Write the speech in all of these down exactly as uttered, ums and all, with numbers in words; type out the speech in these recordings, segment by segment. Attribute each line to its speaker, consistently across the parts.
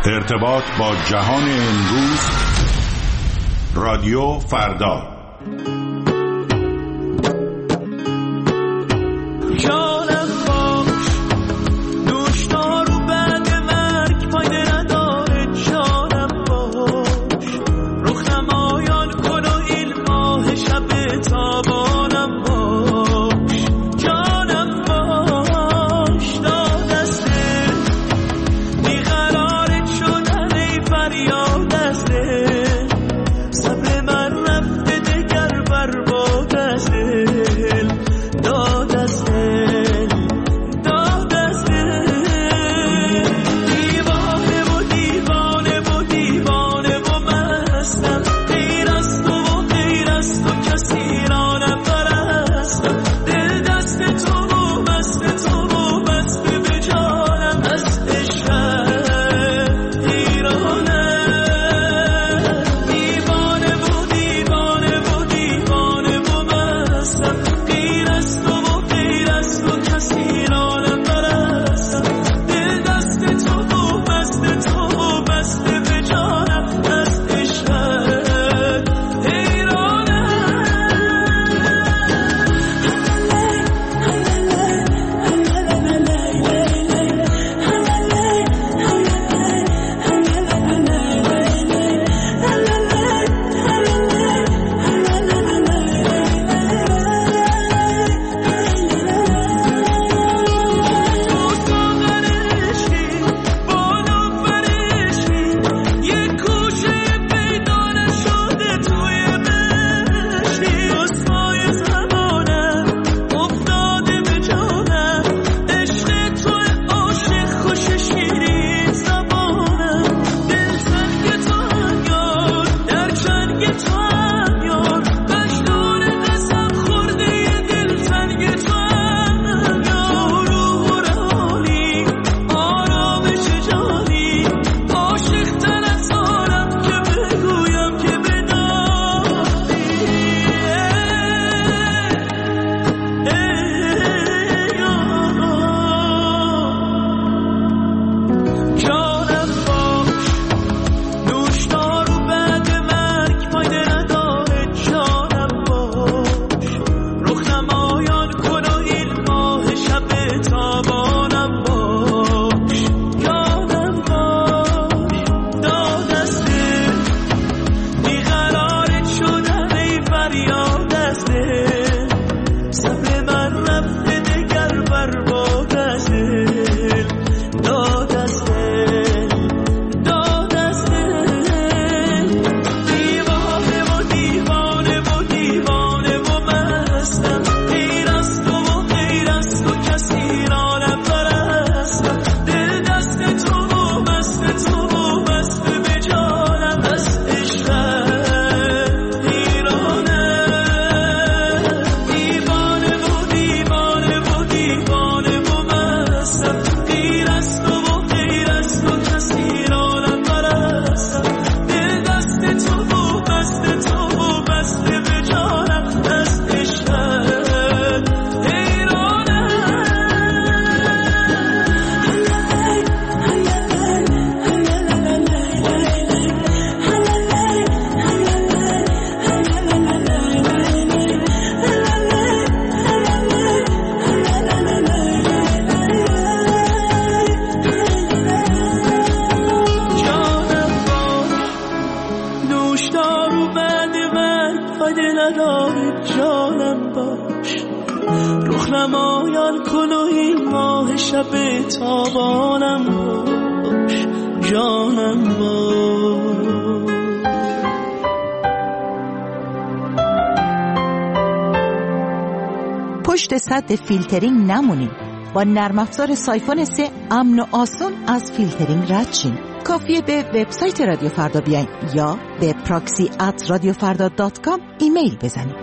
Speaker 1: ارتباط با جهان امروز. رادیو فردا.
Speaker 2: پشت سد فیلترینگ نمونیم. با نرم افزار سایفون سه امن و آسون از فیلترینگ رد شین. کافیه به وبسایت رادیو فردا بیاین یا به پراکسی ات رادیو فردا دات کام ایمیل بزنید.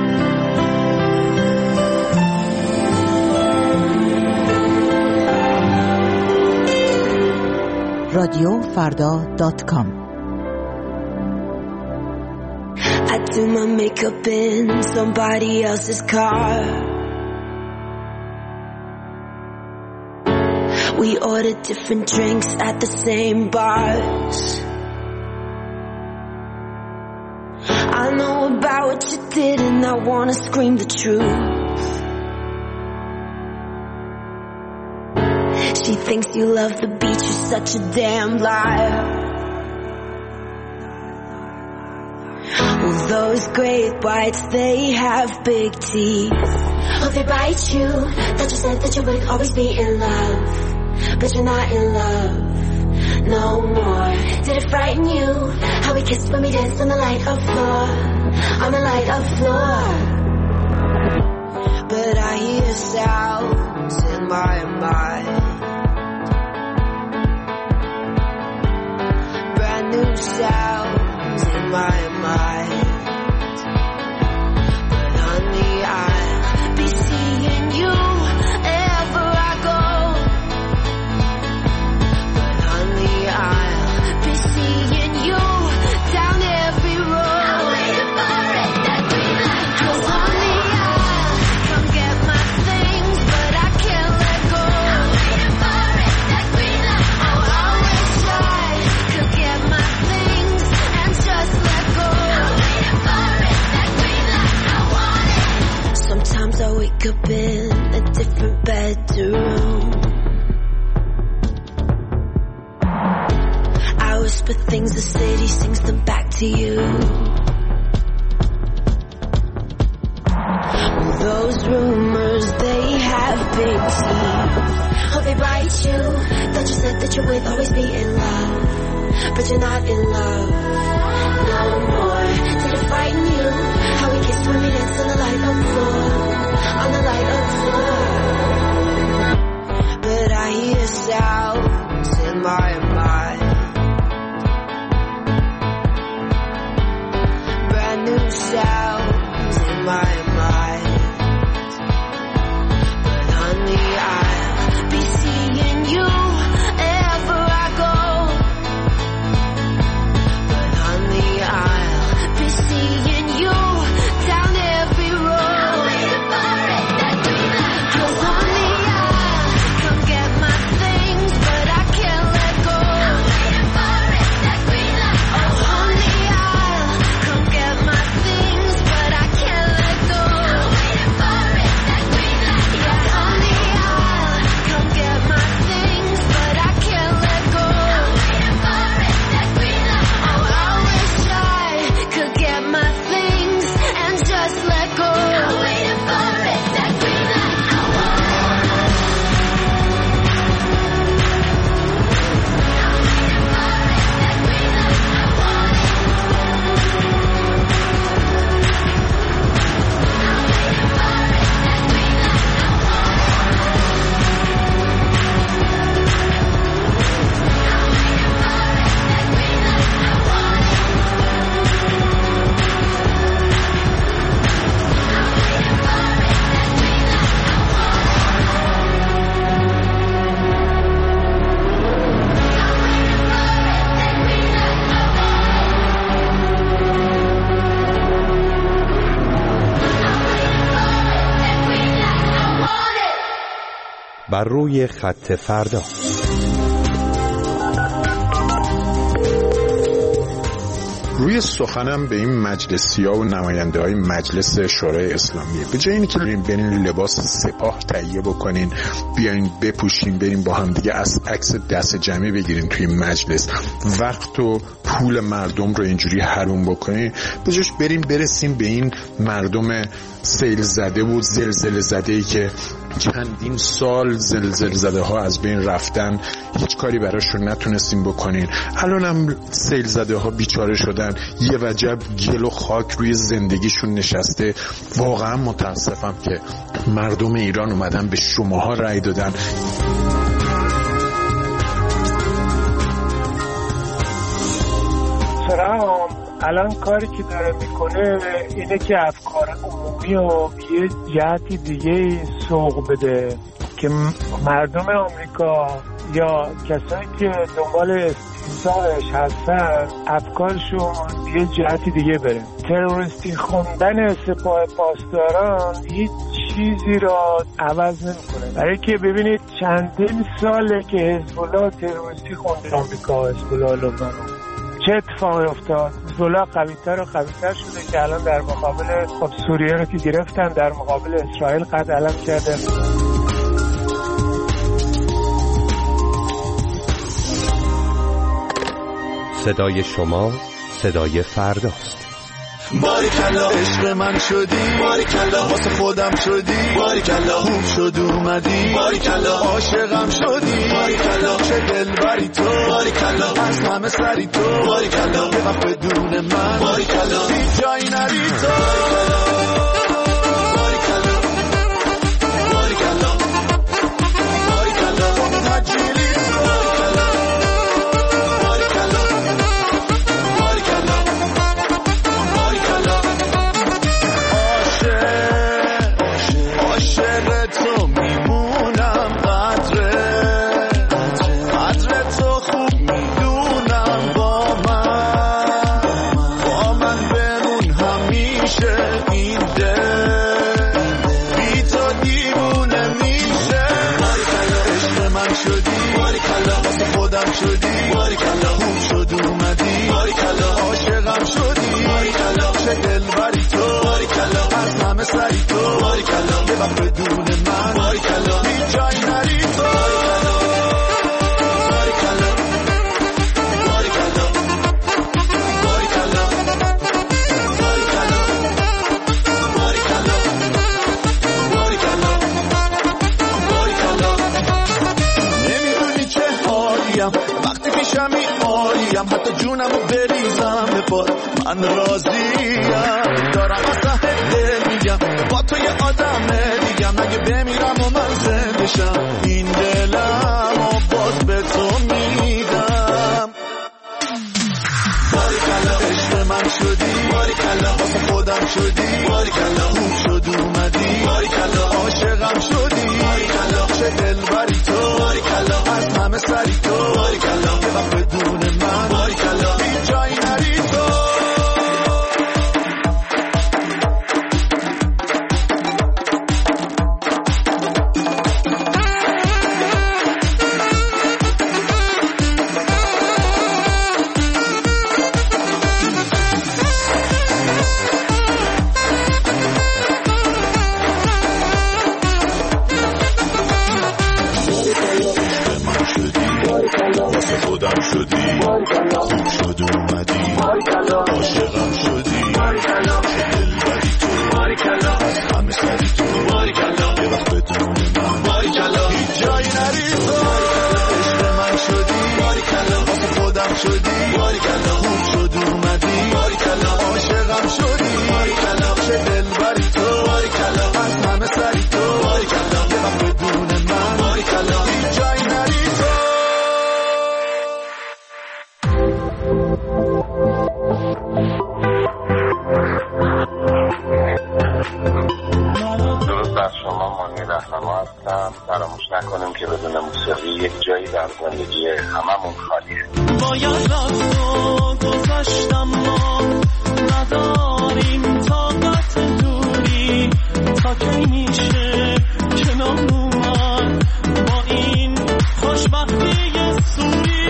Speaker 2: رادیو فردا دات کام.
Speaker 3: I do my makeup in somebody else's car. We ordered different drinks at the same bars. I know about what you did and I wanna scream the truth. She thinks you love the beach, you're such a damn liar. Well, those great whites, they have big teeth. Oh, they bite you. That you said that you would always be in love, but you're not in love no more. Did it frighten you how we kissed when we danced on the light of floor, on the light of floor? But I hear sounds in my mind, brand new sounds in my mind. But honey, I'll be seeing you wherever I go. But honey, I'll be seeing you down every road. I'm waiting for it, that green light. 'Cause honey, I'll come get my things, but I can't let go. I'm waiting for it, that green light. Oh, I wish I could get my things and just let go. I'm waiting for it, that green light. I want it. Sometimes I wake up in a different bedroom. I whisper things the city sings them back to you. Those rumors, they have big teeth. Oh, they bite you. That you said that you would always be in love, but you're not in love no more. Did it frighten you how we kissed when we danced on the light of floor, on the light of floor? But I hear sounds in my mind, brand new sounds in my mind. But honey, I'll be seeing you wherever I go. But honey, I'll be seeing you down every road. I'm waiting for it, that green light. 'Cause honey, I'll come get my things, but I can't let go. I'm waiting for it, that green light. Oh, honey, I'll come get my things, but I can't let go. I'm waiting for it, that green light. Yeah, honey, I'll come get my things, but I can't let go. I'm waiting for it, that green light. Oh, I wish I could get my things and just let go. I'm waiting for it, that green light. I want it. I'm waiting for it, that green light. I want it. I'm waiting for it, that green light. I want it. I'm waiting for it, that green light. I want it. I'm waiting for it, that green light. I want it.
Speaker 4: بر روی خط فردا.
Speaker 1: روی سخنم به این مجلسی‌ها و نماینده های مجلس شورای اسلامی، به جای اینکه برین لباس سپاه تهیه بکنین بیاین بپوشین بریم با هم دیگه از عکس دست جمعی بگیرین توی مجلس، وقت و پول مردم رو اینجوری حروم بکنین، به جاش بریم برسیم به این مردم سیل زده و زلزله زده ای که چندین سال زلزله زده ها از بین رفتن، هیچ کاری براشون نتونستیم بکنین. الان هم سیل زده ها بیچاره شدن، یه وجب گل و خاک روی زندگیشون نشسته. واقعا متاسفم که مردم ایران اومدن به شماها رأی دادن.
Speaker 5: سلام. الان کاری که داره میکنه اینه که افکار عمومی و یه جهتی دیگه سوق بده که مردم آمریکا یا کسایی که دنبال استیزارش هستن افکارشون یه جهتی دیگه بره. تروریستی خوندن سپاه پاسداران هیچ چیزی را عوض نمیکنه. برای که ببینید چندین ساله که حزب الله تروریستی خونده آمریکا، حزب الله لبنان، چه اتفاقی افتاد؟ حزب الله قوی‌تر و قوی‌تر شده که الان در مقابل خب سوریه رو که گرفتن، در مقابل اسرائیل قد علم کرده.
Speaker 4: صدای شما صدای فرداست.
Speaker 6: باریکلا عشق من شدی، باریکلا واسه خودم شدی، باریکلا خوب شد اومدی، باریکلا عاشقم شدی، باریکلا چه دلبری تو، باریکلا از همه سری تو، باریکلا یه وقت بدون من، باریکلا هیچ جایی نری تو، باریکلا باریکلا باریکلا تجیلی شدی، باریکلا خوب شد اومدی، باریکلا عاشقم شدی، باریکلا چه دلبری تو، باریکلا از همه سری تو، باریکلا یه وقت بدون من، باریکلا هیچ جایی نری تو، باریکلا باریکلا باریکلا باریکلا باریکلا باریکلا نمیدونی چه حالیم وقتی پیشمی عالیم، حتی جونمو بریزم به پات من راضیم، دارم از ته دل میگم با تو یه آدم دیگم، اگه بمیرم و من زنده شم این دلم و باز به تو میدم، باریکلا عشق من شدی، باریکلا واسه خودم شدی، باریکلا خوب شد اومدی، باریکلا عاشقم شدی، باریکلا چه دلبری تو، باریکلا از همه سری تو، باریکلا یه وقت بدون من، باریکلا هیچ جایی نری تو. شدی خوب شد اومدی، عاشقم شدی، چه دلبری تو، از همه سری تو، یه وقت بدون من، هیچ جایی نری تو، عشق من شدی، واسه خودم شدی، خوب شد اومدی، عاشقم شدی، چه دلبری تو، از همه سری تو، یه وقت بدون من، هیچ جایی نری تو.
Speaker 7: درود بر شما، مانی رهنما هستم. فراموش نکنیم که بدون موسیقی یک جایی در زندگی هممون خالیه.
Speaker 8: باید رفت و گذشتم ما نداریم طاقت دوری، تا کی میشه کنار اومد با این خوشبختی سوری.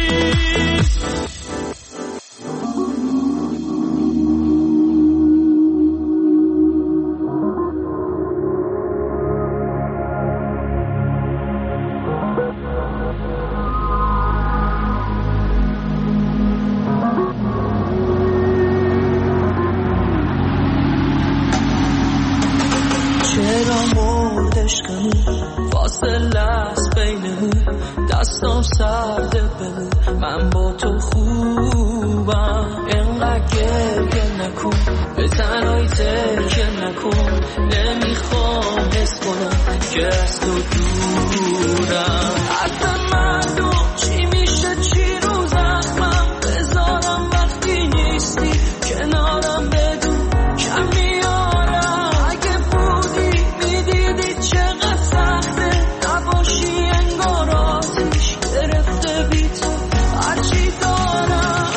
Speaker 8: فاصله است بینمون، دستم سرده بمون، من با تو خوبم، اینقدر گریه نکن، به تنهایی ترکه نکن، نمیخوام حس کنم که از تو دورم، حتی معلوم چی میشه چی رو زخمم بذارم وقتی نیستی کنارم، بدون کم میارم، اگه بودی میدیدی چقدر سخته نباشی، انگار آتیش گرفته بی تو هرچی دارم.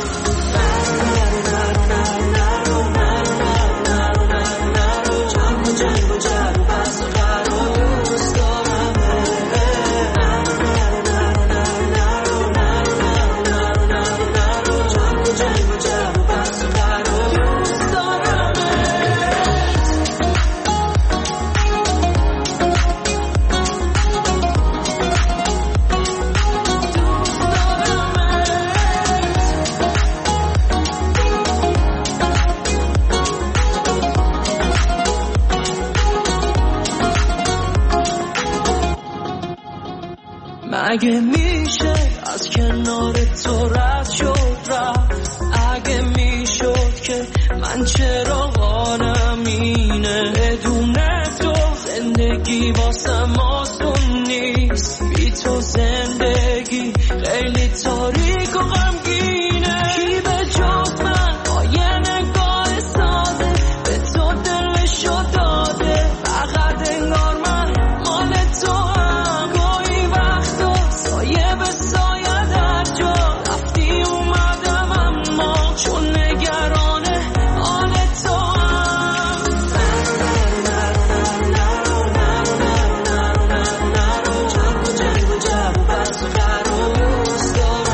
Speaker 8: نرو نرو نرو نرو نرو نرو نرو نرو جنگ و جنگ و جرو بس اگه میشه از کنار تو رد شد رفت، اگه میشد که من چراغانم اینه، بدون تو زندگی واسم آسون نیست، بی تو زندگی خیلی تاریک و غمگینه. کی به جز من با یه نگاه ساده به تو دلشو داده، فقط انگار من مال تو هم. گاهی وقتا سایه به سایه در جا رفتی اومدم، اما چون نگرانه حال تو هم. جنگ و جنگ و جب و بس و خروس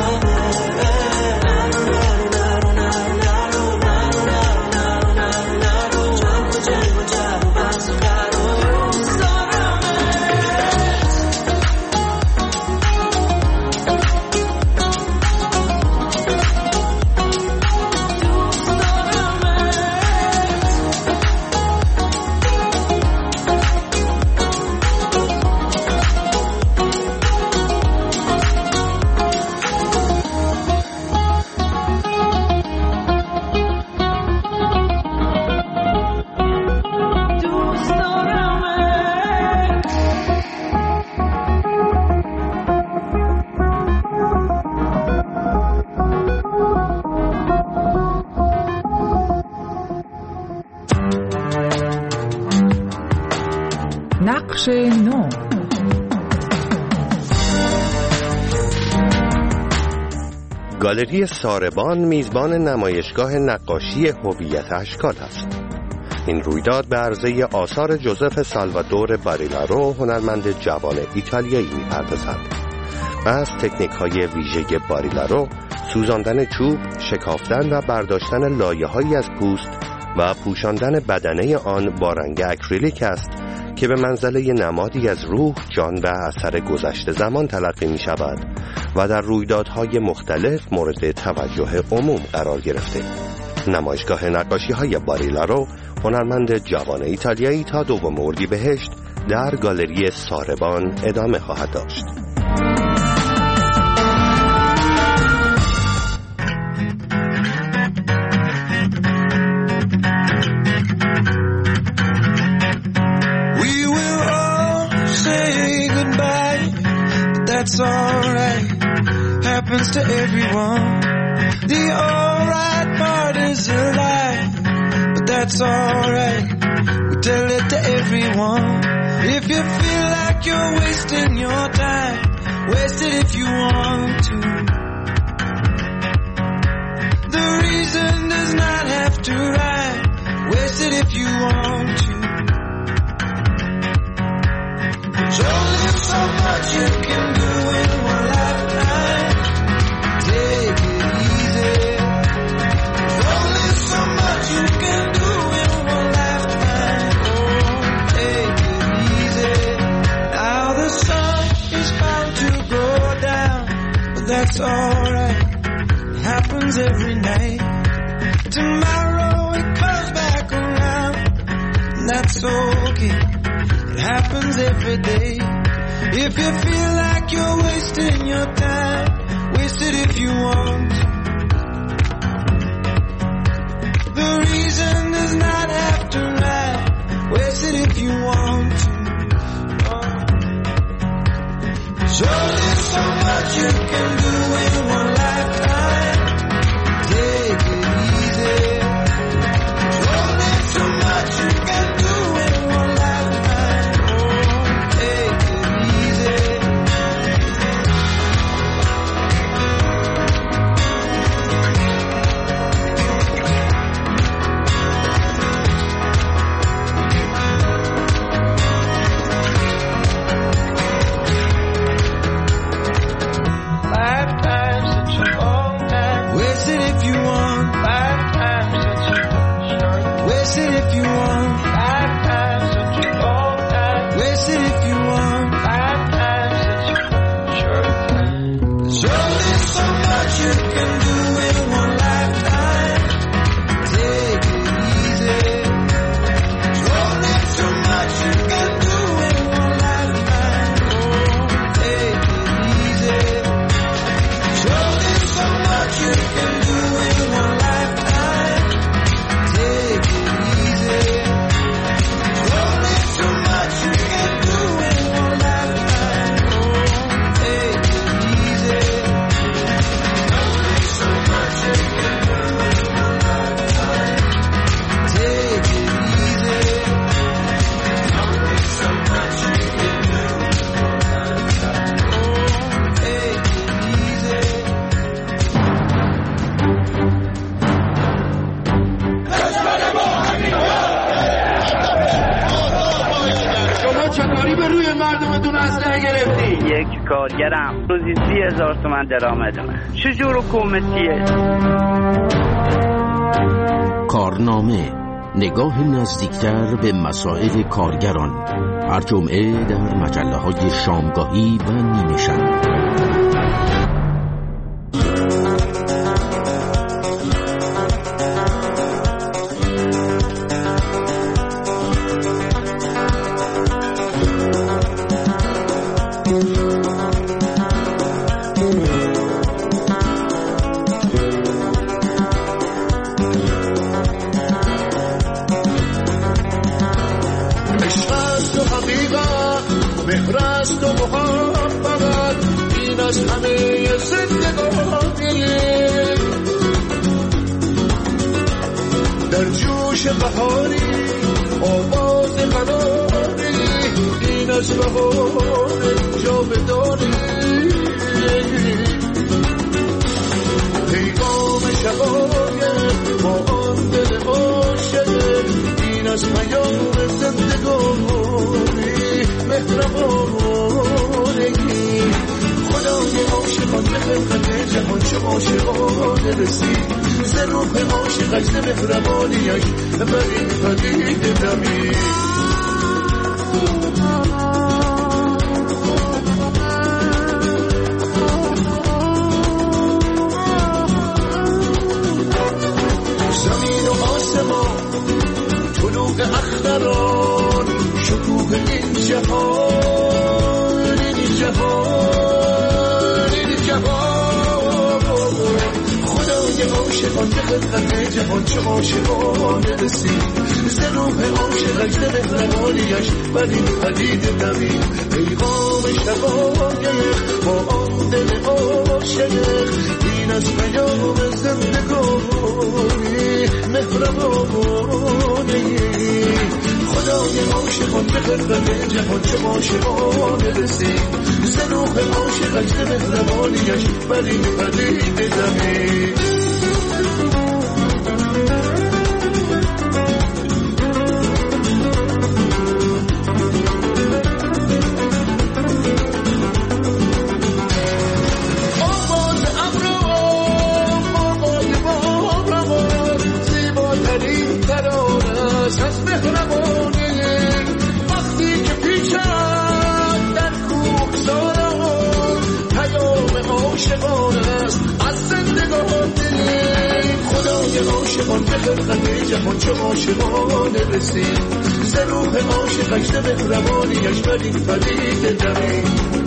Speaker 9: نقش نو.
Speaker 4: گالری ساربان میزبان نمایشگاه نقاشی هویت اشکال است. این رویداد به عرضه آثار جوزف سالوادور باریلارو، هنرمند جوان ایتالیایی می‌پردازد. از تکنیک‌های ویژه باریلارو، سوزاندن چوب، شکافتن و برداشتن لایه‌هایی از پوست و پوشاندن بدنه آن با رنگ اکریلیک است که به منزله نمادی از روح، جان و اثر گذشته زمان تلقی می شود و در رویدادهای مختلف مورد توجه عموم قرار گرفته. نمایشگاه نقاشی های باریلارو، هنرمند جوان ایتالیایی، تا دوم اردیبهشت در گالری ساربان ادامه خواهد داشت.
Speaker 10: That's alright, happens to everyone. The alright part is a lie, but that's alright, we tell it to everyone. If you feel like you're wasting your time, waste it if you want to. The reason does not have to rhyme, waste it if you want to. There's only so much you can do in one lifetime. Take it easy. There's only so much you can do in one lifetime. Oh, take it easy. Now the sun is bound to go down, but that's alright. It happens every night. Tomorrow it comes back around, and that's okay. It happens every day. If you feel like you're wasting your time, waste it if you want. The reason does not have to rhyme, waste it if you want to. Oh. There's only so much you can do in one lifetime. Take it easy. There's only so much you can do in one lifetime. Oh, take it easy. Lifetime's such a long time. Waste it if you want. Lifetime's such a short. Waste it if you want. Lifetime's such a long time. Waste it if you want. Lifetime's such a short time. There's only so much you can do in one lifetime. Take it easy. There's only so much you can do in one lifetime. Oh, take it easy.
Speaker 11: دست نگرفتی؟
Speaker 12: یک کارگرم روزی سی هزار تومن درآمدمه. چجور حکومتیه؟
Speaker 13: کارنامه، نگاه نزدیکتر به مسائل کارگران، هر جمعه در مجله های شامگاهی و نیمه شب.
Speaker 10: مهرست و محبت این از همه زندگانی در جوش بهاری آواز قراری این از بهار جاودانی پیغام شقایق با آن دل عاشق این از پیام زندگانی مهربانگی خدای عاشقان به خلقت جهان چه عاشقانه رسید ز روح عاشقش ز مهربانیش بر این پدیده دمید زمین و آسمان طلوع اختران شکوه این جهان این جهان این جهان خدای عاشقان به خلقت جهان چه عاشقانه رسید ز روح عاشقش ز مهربانیش بر این پدیده دمید پیغام شقایق با آن دل عاشق این از پیام زندگانی مهربانی خدای عاشقان به خلقت جهان چه عاشقانه رسید ز روح عاشقش ز مهربانیش بر این پدیده دمید از مهربانی وقتی که پیچد در کوهساران پیام عاشقان است از زندگانی خدای عاشقان به خلقت جهان چه عاشقانه رسید ز روح عاشقش ز مهربانیش بر این پدیده دمید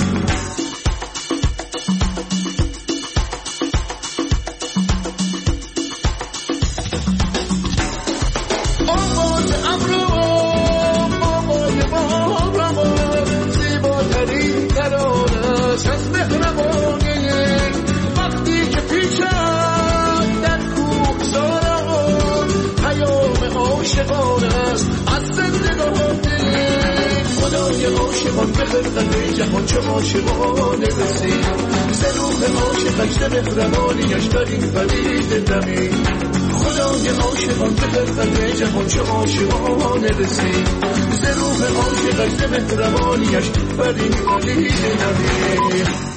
Speaker 10: عاشقان به خلقت جهان چه عاشقانه رسید ز روح عاشقش ز مهربانیش بر این پدیده دمید خدای عاشقان به خلقت جهان چه عاشقانه رسید ز روح عاشقش ز مهربانیش بر این پدیده دمید